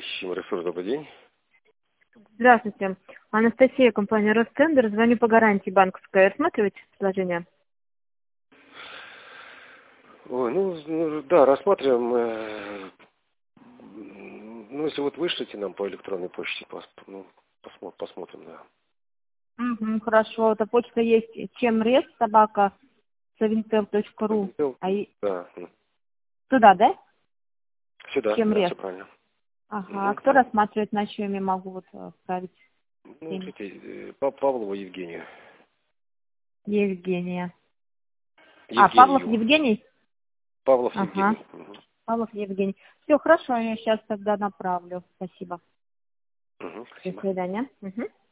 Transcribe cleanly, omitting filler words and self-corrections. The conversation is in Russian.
Ищем ресурс, добрый день. Здравствуйте. Анастасия, компания Ростендер. Звоню по гарантии банковской. Рассматриваете предложение? Ой, да, рассматриваем. Если вот вышлите нам по электронной почте, посмотрим, да. Угу, хорошо. Это почта есть chemrez@savintel.ru. Да, Туда, да? сюда, да, Chemrez. все правильно. Ага. А кто рассматривает, на чем я могу вставить? Павлова Евгения. Евгения. Павлов Евгению. Евгений? Павлов Ага. Евгений. Павлов Евгений. Все, хорошо, я сейчас тогда направлю. Спасибо. До Спасибо. свидания. Угу.